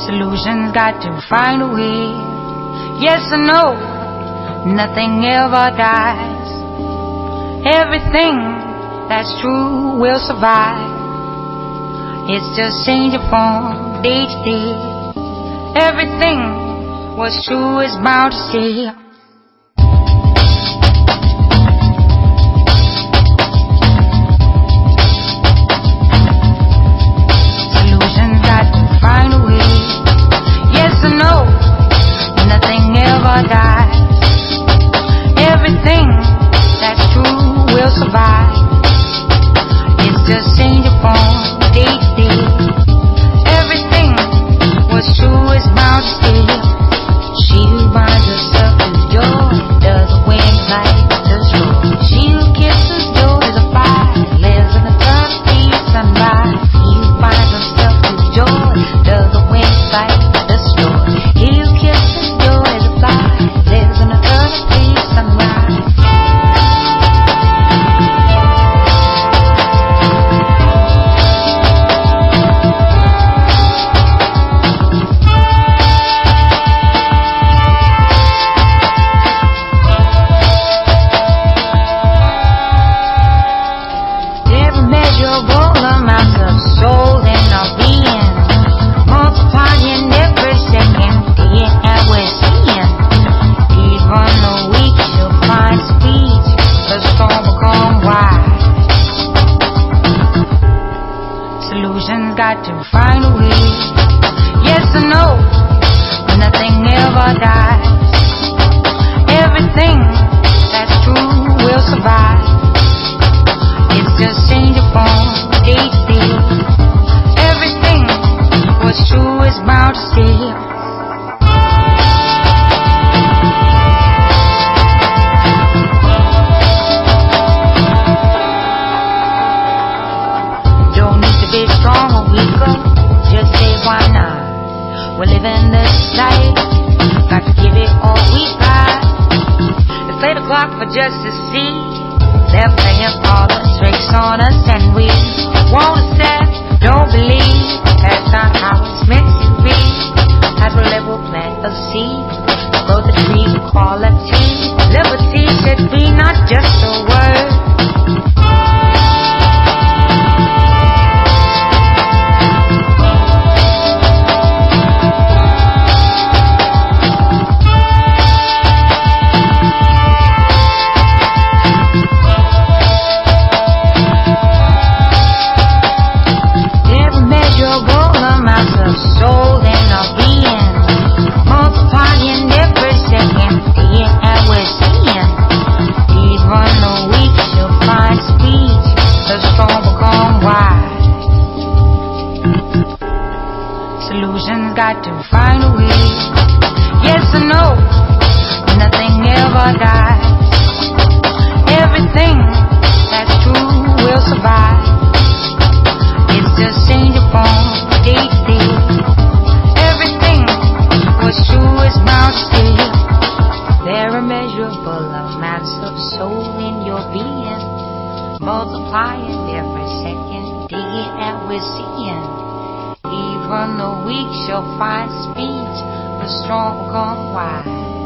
Solutions got to find a way. Yes or no, nothing ever dies. Everything that's true will survive. It's just changing from day to day. Everything what's true is bound to stay. Solutions got to find a way. Yes or no, nothing ever dies. Everything that's true will survive. It's just changing from day to day. Everything what's true is bound to stay. She who binds herself to joy doesn't win like the straw. She who kisses joy is a fire, lives in eternity sunrise. He who binds himself to joy doesn't win like the straw. He who kisses joy is a fire, lives in eternity sunrise. Immeasurable amounts of soul in our being, multiplying every second, day and we're seeing. Even the weak shall find speech, the storm will come wide. Solutions got to find a way. Yes or no, nothing ever dies. Everything that's true will survive. It's just changing from day to day. Everything what's true is bound to stay. Don't need to be strong or weaker, just say why not. We're living this life, got to give it all we got. They play the clock for just to see. They're playing all the tricks on us and we won't accept, don't believe. That's not how it's meant to be. As we live, we'll plant a seed, grow the tree with quality. Liberty should be not just a word. Soul in our being, multiplying every second, day and we're seeing. Even the weak shall find speech, the storm will come wide. Solutions got to find a way. Yes or no, nothing ever dies. Everything that's true will survive. It's just changing from day to day. Everything what's true is bound to stay. There are immeasurable amounts of soul in your being, multiplying every second, day and we're seeing. Even the weak shall find speech, the strong will come wide.